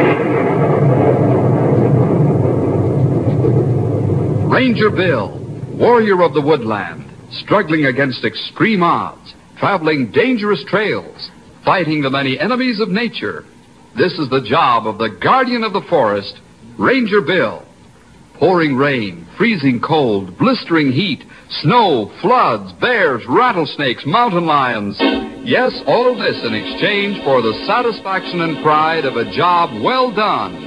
Ranger Bill, warrior of the woodland, struggling against extreme odds, traveling dangerous trails, fighting the many enemies of nature. This is the job of the guardian of the forest, Ranger Bill. Pouring rain, freezing cold, blistering heat, snow, floods, bears, rattlesnakes, mountain lions. Yes, all of this in exchange for the satisfaction and pride of a job well done.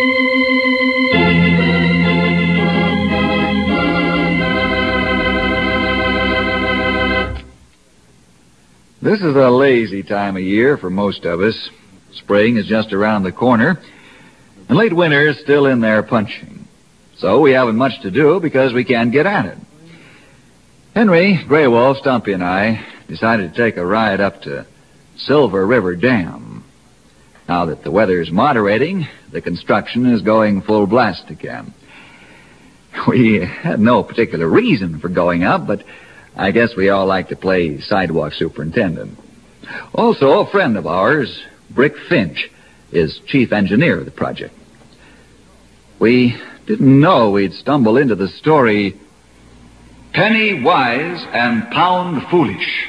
This is a lazy time of year for most of us. Spring is just around the corner, and late winter is still in there punching. So we haven't much to do because we can't get at it. Henry, Grey Wolf, Stumpy, and I decided to take a ride up to Silver River Dam. Now that the weather's moderating, the construction is going full blast again. We had no particular reason for going up, but I guess we all like to play sidewalk superintendent. Also, a friend of ours, Brick Finch, is chief engineer of the project. We didn't know we'd stumble into the story Penny Wise and Pound Foolish.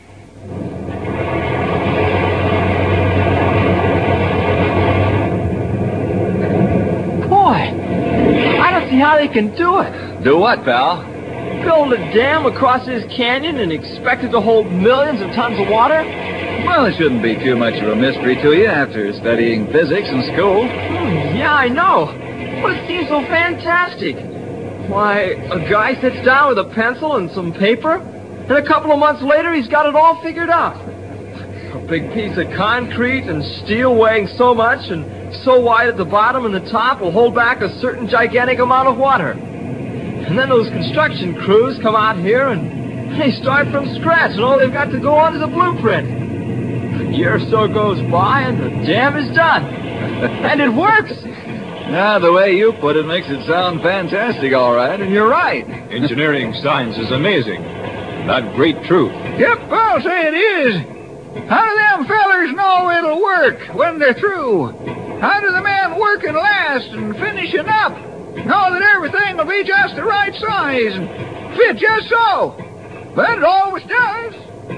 Boy, I don't see how they can do it. Do what, pal? Build a dam across this canyon and expect it to hold millions of tons of water? Well, it shouldn't be too much of a mystery to you after studying physics in school. Yeah, I know. But it seems so fantastic. Why, a guy sits down with a pencil and some paper, and a couple of months later he's got it all figured out. A big piece of concrete and steel weighing so much and so wide at the bottom and the top will hold back a certain gigantic amount of water. And then those construction crews come out here and they start from scratch, and all they've got to go on is a blueprint. A year or so goes by and the dam is done. And it works. Now, the way you put it makes it sound fantastic, all right, and you're right. Engineering science is amazing. That great truth. Yep, I'll say it is. How do them fellers know it'll work when they're through? How do the men working last and finishing up know that everything will be just the right size and fit just so? But it always does.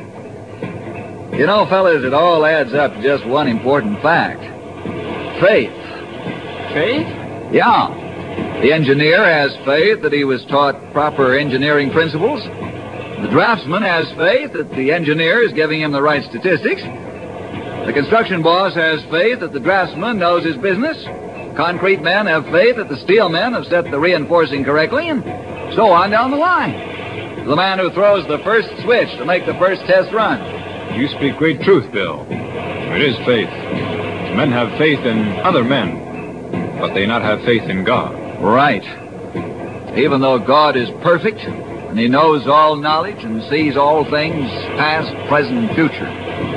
You know, fellas, it all adds up to just one important fact. Faith. Faith? Yeah. The engineer has faith that he was taught proper engineering principles. The draftsman has faith that the engineer is giving him the right statistics. The construction boss has faith that the draftsman knows his business. Concrete men have faith that the steel men have set the reinforcing correctly, and so on down the line. The man who throws the first switch to make the first test run. You speak great truth, Bill. It is faith. Men have faith in other men, but they not have faith in God. Right. Even though God is perfect, and he knows all knowledge and sees all things, past, present, and future.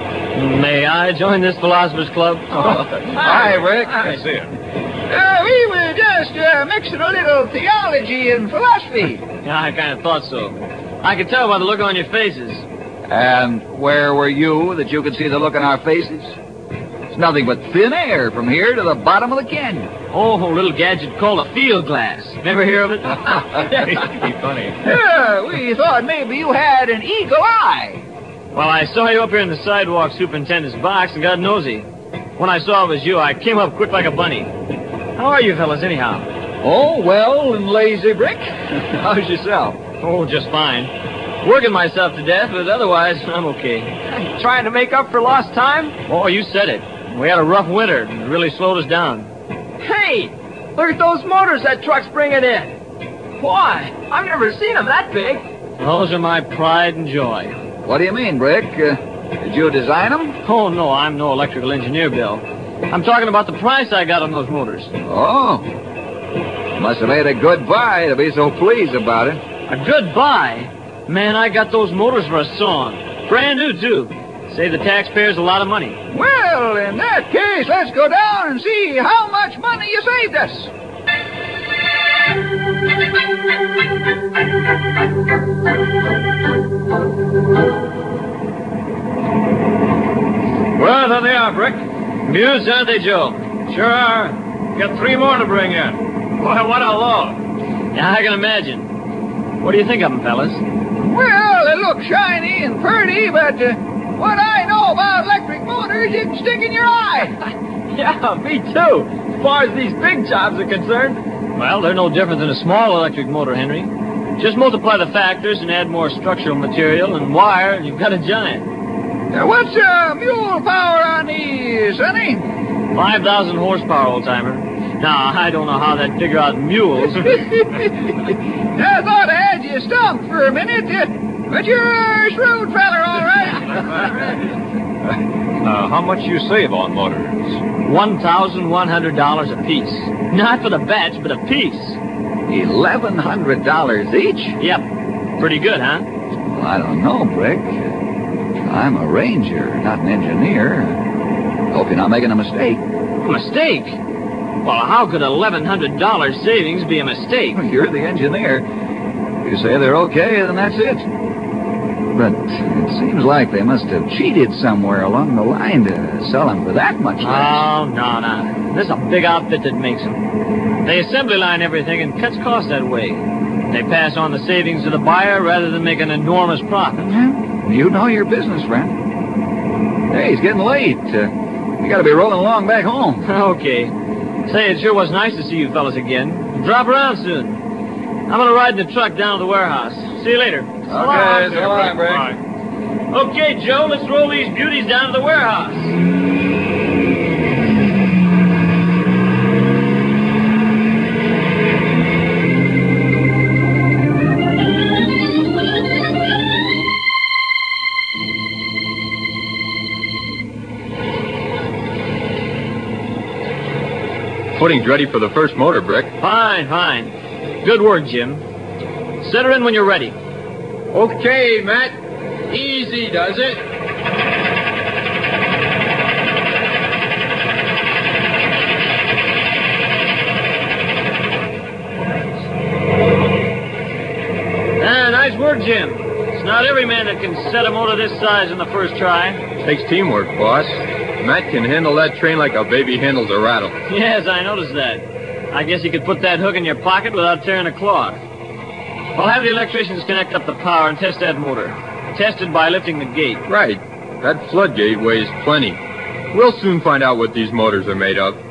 May I join this Philosophers Club? Hi, Rick. I see it. We were just mixing a little theology and philosophy. Yeah, I kind of thought so. I could tell by the look on your faces. And where were you that you could see the look on our faces? It's nothing but thin air from here to the bottom of the canyon. Oh, a little gadget called a field glass. Never hear of it? Pretty funny. We thought maybe you had an eagle eye. Well, I saw you up here in the sidewalk superintendent's box and got nosy. When I saw it was you, I came up quick like a bunny. How are you fellas, anyhow? Oh, well and lazy, Brick. How's yourself? Oh, just fine. Working myself to death, but otherwise, I'm okay. Trying to make up for lost time? Oh, you said it. We had a rough winter. It really slowed us down. Hey, look at those motors that truck's bringing in. Why, I've never seen them that big. Those are my pride and joy. What do you mean, Brick? Did you design them? Oh, no, I'm no electrical engineer, Bill. I'm talking about the price I got on those motors. Oh. Must have made a good buy to be so pleased about it. A good buy? Man, I got those motors for a song. Brand new, too. Save the taxpayers a lot of money. Well, in that case, let's go down and see how much money you saved us. Well, there they are, Brick. Mules, aren't they, Joe? Sure are. Got 3 more to bring in. Boy, what a load. Yeah, I can imagine. What do you think of them, fellas? Well, they look shiny and pretty, but what I know about electric motors, you can stick in your eye. Yeah, me too. As far as these big jobs are concerned. Well, they're no different than a small electric motor, Henry. Just multiply the factors and add more structural material and wire, and you've got a giant. What's mule power on these, Sonny? 5,000 horsepower, old-timer. Now, I don't know how that'd figure out mules. I thought I had you stumped for a minute, but you're a shrewd feller, all right. How much you save on motors? $1,100 apiece. Not for the batch, but a piece. $1,100 each? Yep. Pretty good, huh? Well, I don't know, Brick. I'm a ranger, not an engineer. Hope you're not making a mistake. Mistake? Well, how could $1,100 savings be a mistake? You're the engineer. You say they're okay, then that's it. But it seems like they must have cheated somewhere along the line to sell them for that much less. Oh, no. This is a big outfit that makes them. They assembly line everything and cuts costs that way. They pass on the savings to the buyer rather than make an enormous profit. Yeah, you know your business, friend. Hey, it's getting late. We gotta be rolling along back home. Okay. Say, it sure was nice to see you fellas again. Drop around soon. I'm gonna ride in the truck down to the warehouse. See you later. Okay, so long, Brick. Okay, Joe, let's roll these beauties down to the warehouse. Footing's ready for the first motor, Brick. Fine. Good work, Jim. Set her in when you're ready. Okay, Matt. Easy does it. Nice work, Jim. It's not every man that can set a motor this size in the first try. Takes teamwork, boss. Matt can handle that train like a baby handles a rattle. Yes, I noticed that. I guess you could put that hook in your pocket without tearing a cloth. I'll have the electricians connect up the power and test that motor. Test it by lifting the gate. Right. That floodgate weighs plenty. We'll soon find out what these motors are made of.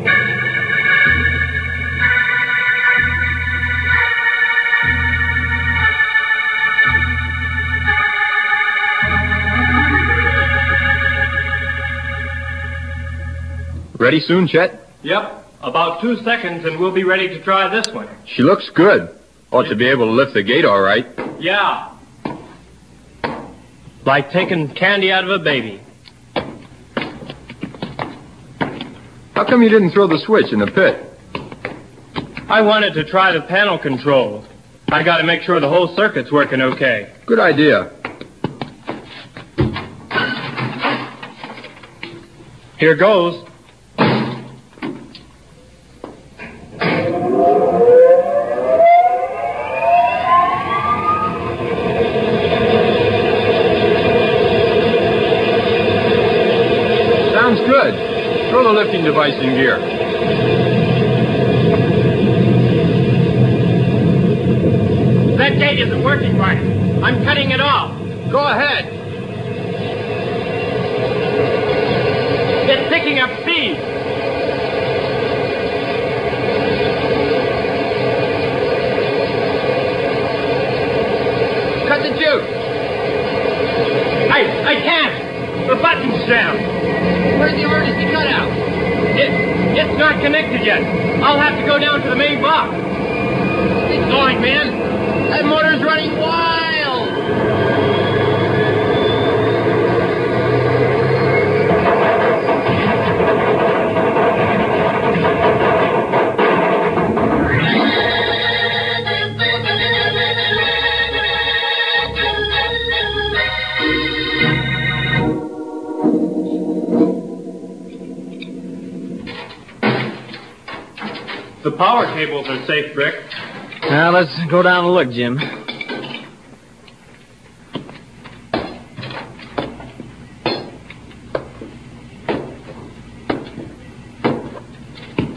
Ready soon, Chet? Yep. About 2 seconds and we'll be ready to try this one. She looks good. Ought to be able to lift the gate all right. Yeah. Like taking candy out of a baby. How come you didn't throw the switch in the pit? I wanted to try the panel control. I got to make sure the whole circuit's working okay. Good idea. Here goes. Sounds good. Throw the lifting device in gear. That gate isn't working right. I'm cutting it off. Go ahead. It's picking up speed. Cut the juice. I can't. The button's down. Where's the emergency cutout? It's not connected yet. I'll have to go down to the main box. Keep going, man. That motor's running wild. The power cables are safe, Brick. Now, let's go down and look, Jim.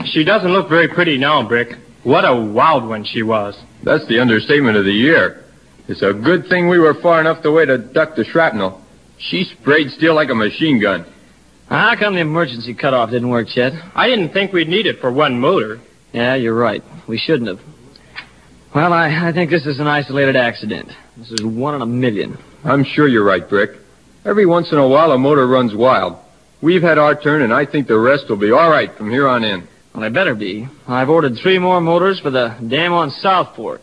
She doesn't look very pretty now, Brick. What a wild one she was. That's the understatement of the year. It's a good thing we were far enough away to duck the shrapnel. She sprayed steel like a machine gun. How come the emergency cutoff didn't work, Chet? I didn't think we'd need it for one motor. Yeah, you're right. We shouldn't have. Well, I think this is an isolated accident. This is 1 in a million. I'm sure you're right, Brick. Every once in a while, a motor runs wild. We've had our turn, and I think the rest will be all right from here on in. Well, they better be. I've ordered 3 more motors for the dam on South Fork.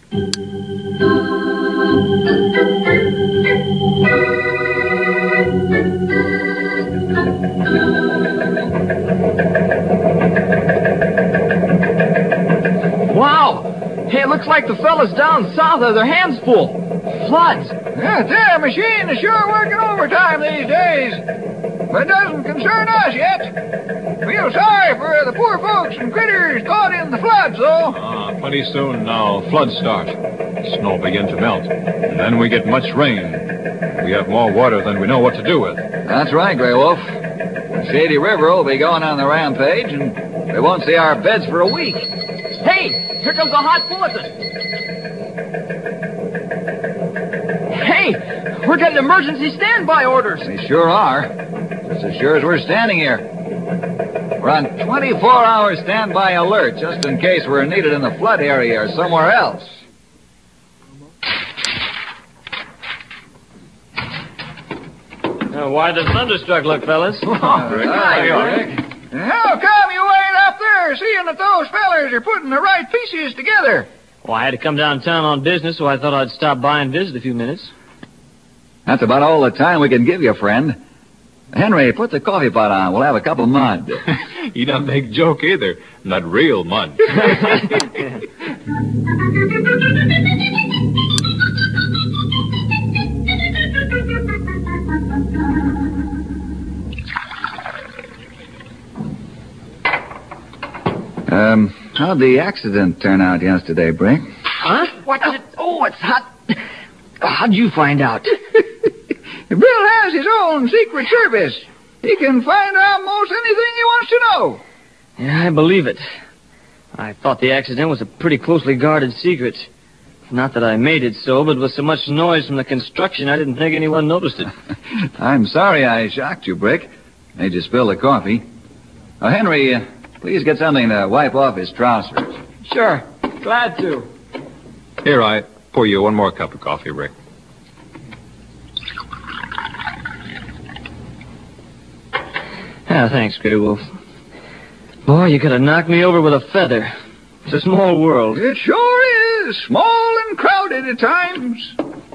Wow! Hey, it looks like the fellas down south have their hands full. Floods. That there machine is sure working overtime these days. But it doesn't concern us yet. Feel sorry for the poor folks and critters caught in the floods, though. Pretty soon now, floods start. Snow begin to melt. And then we get much rain. We have more water than we know what to do with. That's right, Grey Wolf. The Shady River will be going on the rampage, and we won't see our beds for a week. Hey, here comes the hot bulletin. Hey, we're getting emergency standby orders. They sure are. Just as sure as we're standing here. We're on 24-hour standby alert, just in case we're needed in the flood area or somewhere else. Why the thunderstruck look, fellas? How come you ain't up there seeing that those fellers are putting the right pieces together? Well, I had to come downtown on business, so I thought I'd stop by and visit a few minutes. That's about all the time we can give you, friend. Henry, put the coffee pot on. We'll have a cup of mud. He don't make joke either. Not real mud. How'd the accident turn out yesterday, Brick? Huh? What's it? Oh, it's hot. How'd you find out? Bill has his own secret service. He can find out most anything he wants to know. Yeah, I believe it. I thought the accident was a pretty closely guarded secret. Not that I made it so, but with so much noise from the construction, I didn't think anyone noticed it. I'm sorry I shocked you, Brick. Made you spill the coffee. Henry, please get something to wipe off his trousers. Sure. Glad to. Here, I pour you one more cup of coffee, Rick. Thanks, Grey Wolf. Boy, you could have knocked me over with a feather. It's a small world. It sure is. Small and crowded at times.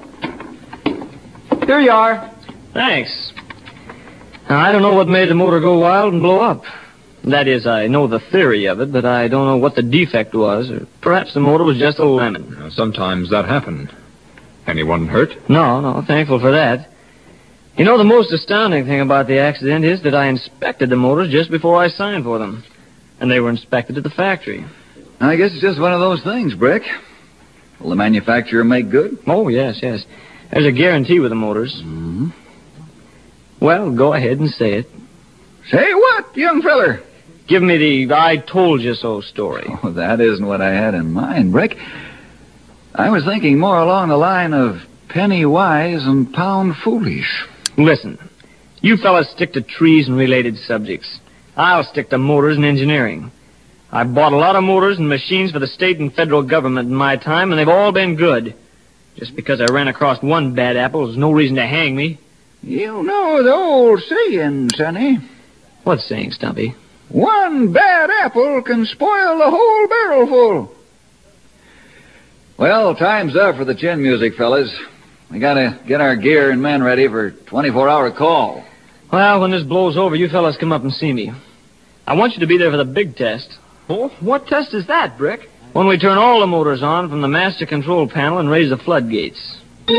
Here you are. Thanks. Now, I don't know what made the motor go wild and blow up. That is, I know the theory of it, but I don't know what the defect was. Or perhaps the motor was just a lemon. Sometimes that happened. Anyone hurt? No, thankful for that. You know, the most astounding thing about the accident is that I inspected the motors just before I signed for them. And they were inspected at the factory. I guess it's just one of those things, Brick. Will the manufacturer make good? Oh, yes. There's a guarantee with the motors. Mm-hmm. Well, go ahead and say it. Say what, young feller? Give me the I told you so story. Oh, that isn't what I had in mind, Brick. I was thinking more along the line of penny wise and pound foolish. Listen, you fellas stick to trees and related subjects. I'll stick to motors and engineering. I've bought a lot of motors and machines for the state and federal government in my time, and they've all been good. Just because I ran across one bad apple is no reason to hang me. You know the old saying, Sonny. What saying, Stumpy? One bad apple can spoil the whole barrel full. Well, time's up for the chin music, fellas. We gotta get our gear and men ready for 24-hour call. Well, when this blows over, you fellas come up and see me. I want you to be there for the big test. Oh, what test is that, Brick? When we turn all the motors on from the master control panel and raise the floodgates.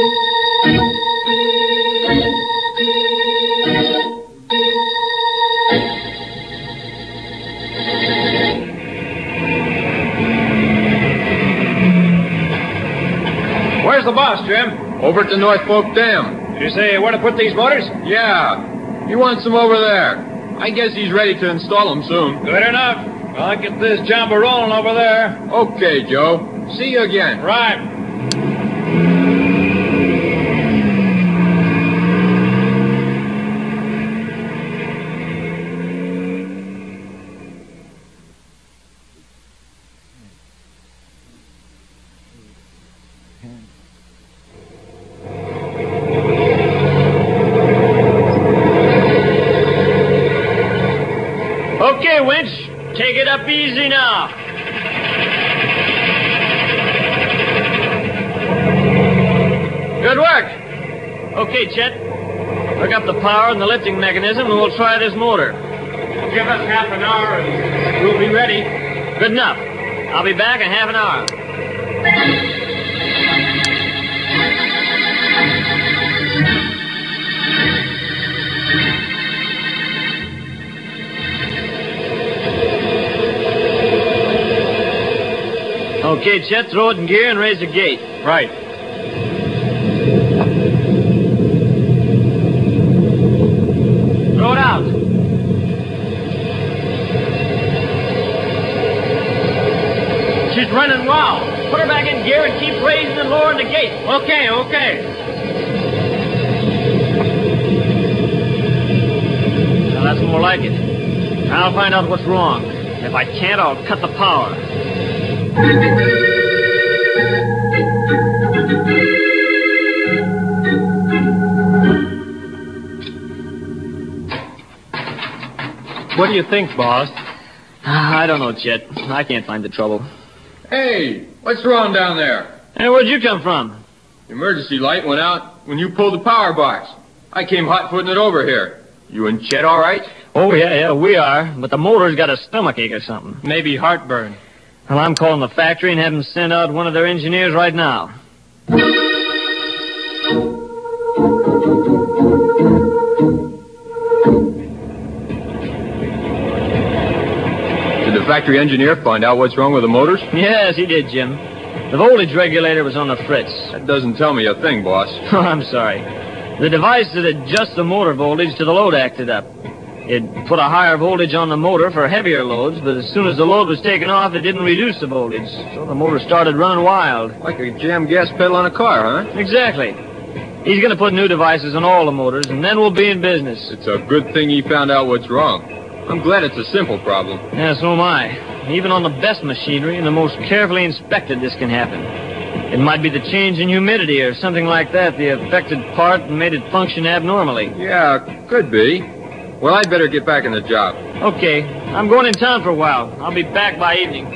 Where's the boss, Jim? Over at the North Fork Dam. Did you say where to put these motors? Yeah. He wants them over there. I guess he's ready to install them soon. Good enough. I'll get this jumper rolling over there. Okay, Joe. See you again. Right. Okay, Winch. Take it up easy now. Good work. Okay, Chet. Hook up the power and the lifting mechanism, and we'll try this motor. Give us half an hour and we'll be ready. Good enough. I'll be back in half an hour. Okay, Chet, throw it in gear and raise the gate. Right. Throw it out. She's running wild. Put her back in gear and keep raising and lowering the gate. Okay, okay. Now, that's more like it. I'll find out what's wrong. If I can't, I'll cut the power. What do you think, boss? I don't know, Chet. I can't find the trouble. Hey, what's wrong down there? Hey, where'd you come from? The emergency light went out when you pulled the power box. I came hot-footing it over here. You and Chet all right? Oh, yeah, we are. But the motor's got a stomachache or something. Maybe heartburn. Well, I'm calling the factory and having them send out one of their engineers right now. Did the factory engineer find out what's wrong with the motors? Yes, he did, Jim. The voltage regulator was on the fritz. That doesn't tell me a thing, boss. Oh, I'm sorry. The device that adjusts the motor voltage to the load acted up. It put a higher voltage on the motor for heavier loads, but as soon as the load was taken off, it didn't reduce the voltage. So the motor started running wild. Like a jammed gas pedal on a car, huh? Exactly. He's going to put new devices on all the motors, and then we'll be in business. It's a good thing he found out what's wrong. I'm glad it's a simple problem. Yeah, so am I. Even on the best machinery and the most carefully inspected, this can happen. It might be the change in humidity or something like that, the affected part made it function abnormally. Yeah, could be. Well, I'd better get back in the job. Okay. I'm going in town for a while. I'll be back by evening.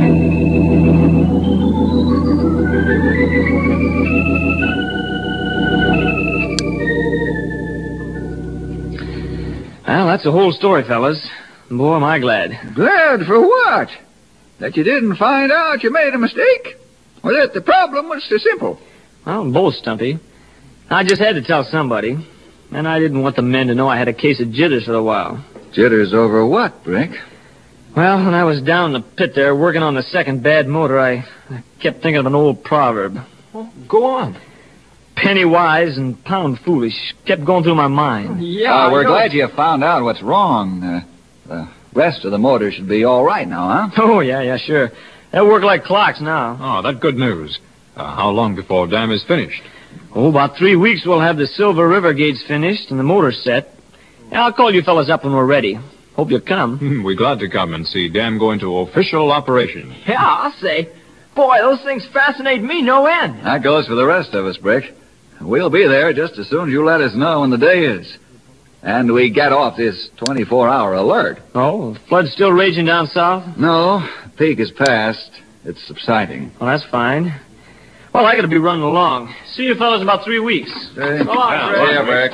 Well, that's the whole story, fellas. Boy, am I glad. Glad for what? That you didn't find out you made a mistake? Or that the problem was so simple? Well, both, Stumpy. I just had to tell somebody. And I didn't want the men to know I had a case of jitters for a while. Jitters over what, Brick? Well, when I was down in the pit there working on the second bad motor, I kept thinking of an old proverb. Well, go on. Penny wise and pound foolish kept going through my mind. Yeah, We're glad you found out what's wrong. The rest of the motor should be all right now, huh? Oh, yeah, sure. They'll work like clocks now. Oh, that's good news. How long before dam is finished? Oh, about 3 weeks we'll have the Silver River gates finished and the motor set. I'll call you fellas up when we're ready. Hope you'll come. We're glad to come and see dam go into official operation. Yeah, I'll say. Boy, those things fascinate me no end. That goes for the rest of us, Brick. We'll be there just as soon as you let us know when the day is. And we get off this 24-hour alert. Oh, the flood's still raging down south? No, peak is past. It's subsiding. Well, that's fine. Well, I gotta be running along. See you fellas in about 3 weeks. So long, Fred. Yeah, Brick.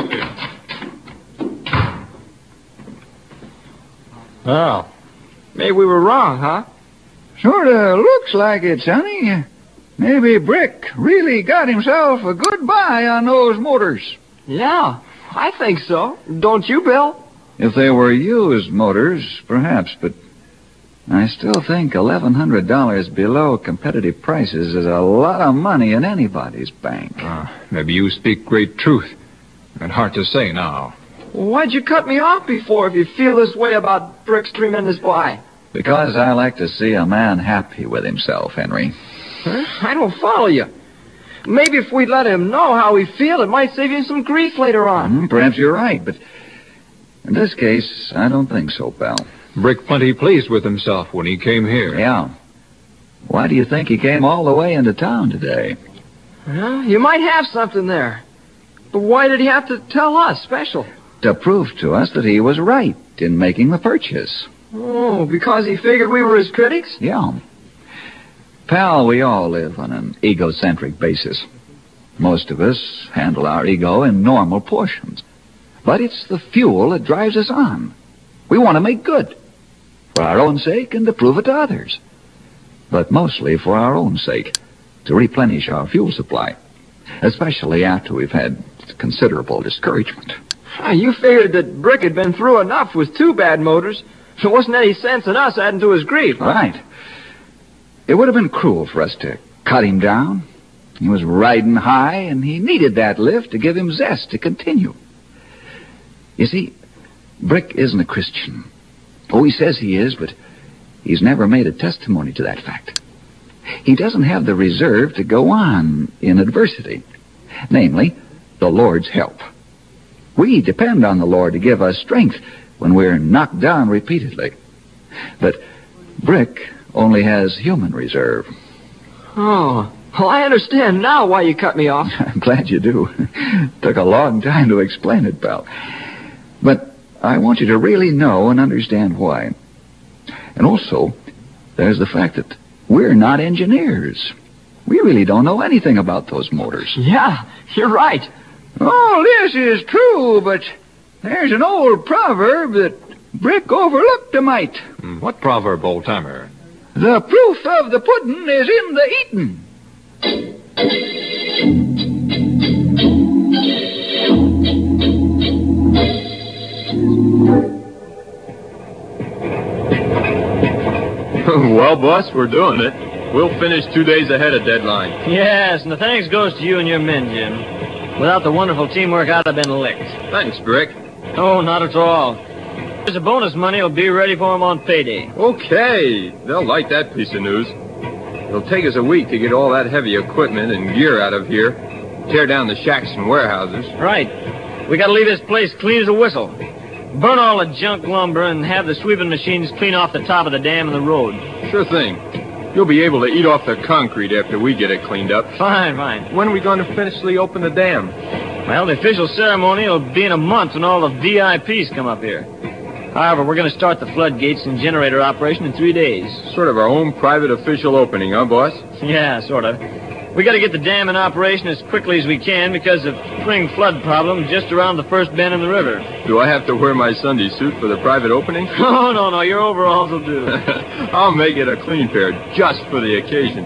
Oh. Maybe we were wrong, huh? Sort of looks like it, Sonny. Maybe Brick really got himself a good buy on those motors. Yeah, I think so. Don't you, Bill? If they were used motors, perhaps, but I still think $1,100 below competitive prices is a lot of money in anybody's bank. Maybe you speak great truth. And hard to say now. Why'd you cut me off before if you feel this way about Brick's tremendous buy? Because I like to see a man happy with himself, Henry. Huh? I don't follow you. Maybe if we let him know how we feel, it might save him some grief later on. Perhaps you're right, but in this case, I don't think so, pal. Brick plenty pleased with himself when he came here. Yeah. Why do you think he came all the way into town today? Well, you might have something there. But why did he have to tell us special? To prove to us that he was right in making the purchase. Oh, because he figured we were his critics? Yeah. Pal, we all live on an egocentric basis. Most of us handle our ego in normal portions. But it's the fuel that drives us on. We want to make good. For our own sake and to prove it to others. But mostly for our own sake. To replenish our fuel supply. Especially after we've had considerable discouragement. You figured that Brick had been through enough with 2 bad motors. There wasn't any sense in us adding to his grief. Right. It would have been cruel for us to cut him down. He was riding high, and he needed that lift to give him zest to continue. You see, Brick isn't a Christian. Oh, he says he is, but he's never made a testimony to that fact. He doesn't have the reserve to go on in adversity. Namely, the Lord's help. We depend on the Lord to give us strength when we're knocked down repeatedly. But Brick only has human reserve. Oh, well, I understand now why you cut me off. I'm glad you do. Took a long time to explain it, pal. But I want you to really know and understand why. And also, there's the fact that we're not engineers. We really don't know anything about those motors. Yeah, you're right. Oh, this is true, but there's an old proverb that Brick overlooked a mite. What proverb, old-timer? The proof of the pudding is in the eating. Well, boss, we're doing it. We'll finish 2 days ahead of deadline. Yes, and the thanks goes to you and your men, Jim. Without the wonderful teamwork, I'd have been licked. Thanks, Brick. Oh, not at all. There's a bonus money will be ready for them on payday. Okay. They'll like that piece of news. It'll take us a week to get all that heavy equipment and gear out of here. Tear down the shacks and warehouses. Right. We gotta leave this place clean as a whistle. Burn all the junk lumber and have the sweeping machines clean off the top of the dam and the road. Sure thing. You'll be able to eat off the concrete after we get it cleaned up. Fine, fine. When are we going to officially open the dam? Well, the official ceremony will be in a month when all the VIPs come up here. However, we're going to start the floodgates and generator operation in 3 days. Sort of our own private official opening, huh, boss? Yeah, sort of. We got to get the dam in operation as quickly as we can because of spring flood problem just around the first bend in the river. Do I have to wear my Sunday suit for the private opening? Oh, no, your overalls will do. I'll make it a clean pair just for the occasion.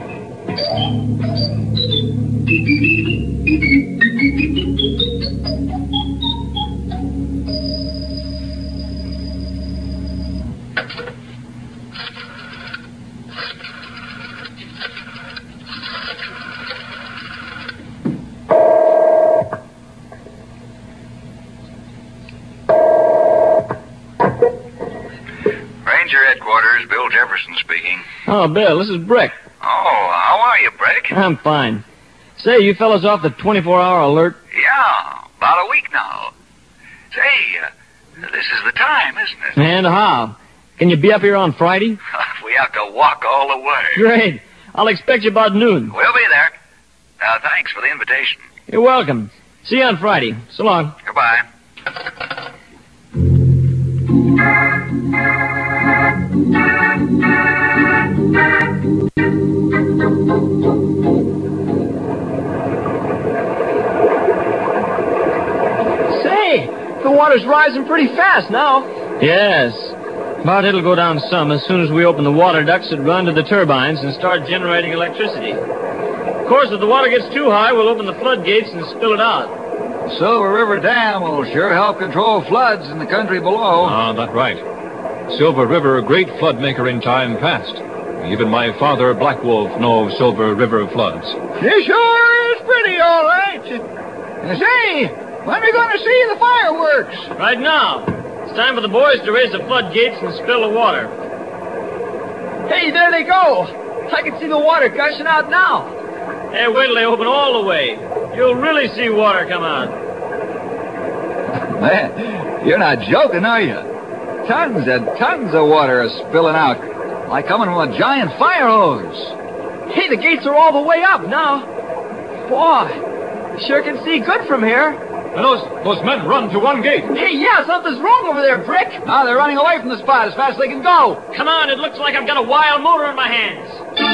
Ranger Headquarters, Bill Jefferson speaking. Oh, Bill, this is Brick. Oh, how are you, Brick? I'm fine. Say, you fellas off the 24-hour alert? Yeah, about a week now. Say, this is the time, isn't it? And how? Can you be up here on Friday? We have to walk all the way. Great. I'll expect you about noon. We'll be there. Thanks for the invitation. You're welcome. See you on Friday. So long. Goodbye. Say, the water's rising pretty fast now. Yes. But it'll go down some as soon as we open the water ducts that run to the turbines and start generating electricity. Of course, if the water gets too high, we'll open the floodgates and spill it out. Silver River Dam will sure help control floods in the country below. That's right. Silver River, a great flood maker in time past. Even my father, Black Wolf, knows Silver River floods. This sure is pretty, all right. Say, when are we going to see the fireworks? Right now. It's time for the boys to raise the floodgates and spill the water. Hey, there they go. I can see the water gushing out now. Hey, wait till they open all the way. You'll really see water come out. Man, you're not joking, are you? Tons and tons of water are spilling out, like coming from a giant fire hose. Hey, the gates are all the way up now. Boy, sure can see good from here. And those men run to one gate. Hey, yeah, something's wrong over there, Brick. Now they're running away from the spot as fast as they can go. Come on, it looks like I've got a wild motor in my hands.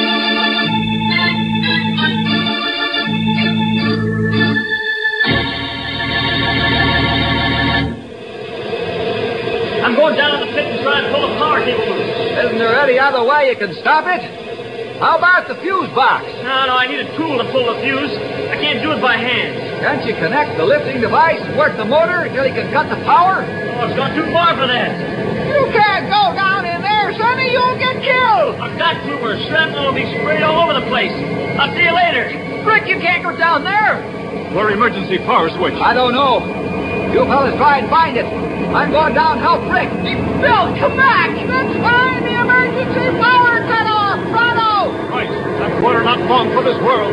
I'm going down to the pit and try and pull the power cable loose. Isn't there any other way you can stop it? How about the fuse box? No, I need a tool to pull the fuse. I can't do it by hand. Can't you connect the lifting device and work the motor until you can cut the power? Oh, it's gone too far for that. You can't go down in there, Sonny. You'll get killed. I've got to, or shrapnel will be sprayed all over the place. I'll see you later. Brick, you can't go down there. Where emergency power switch? I don't know. You fellas try and find it. I'm going down to help Rick. Bill, come back. Let's find the emergency power cutoff. Pronto. Right. That water not long for this world.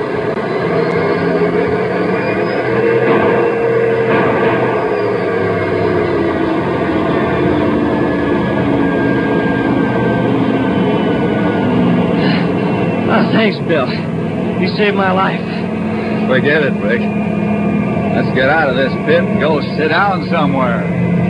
Oh, thanks, Bill. You saved my life. Forget it, Rick. Let's get out of this pit and go sit down somewhere.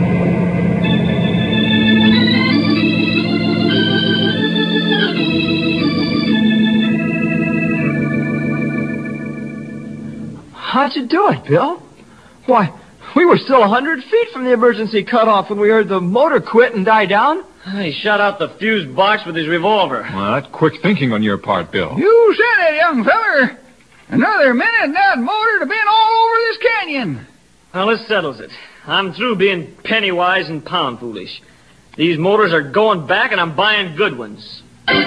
How'd you do it, Bill? Why, we were still 100 feet from the emergency cutoff when we heard the motor quit and die down. He shot out the fuse box with his revolver. Well, that's quick thinking on your part, Bill. You said it, young feller. Another minute and that motor'd have been all over this canyon. Well, this settles it. I'm through being penny wise and pound foolish. These motors are going back and I'm buying good ones.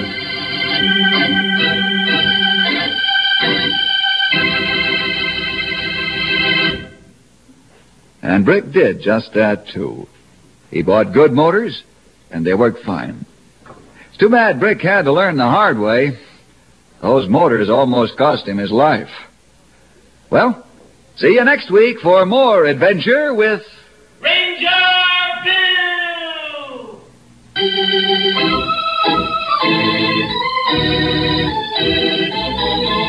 And Brick did just that, too. He bought good motors, and they worked fine. It's too bad Brick had to learn the hard way. Those motors almost cost him his life. Well, see you next week for more adventure with Ranger Bill!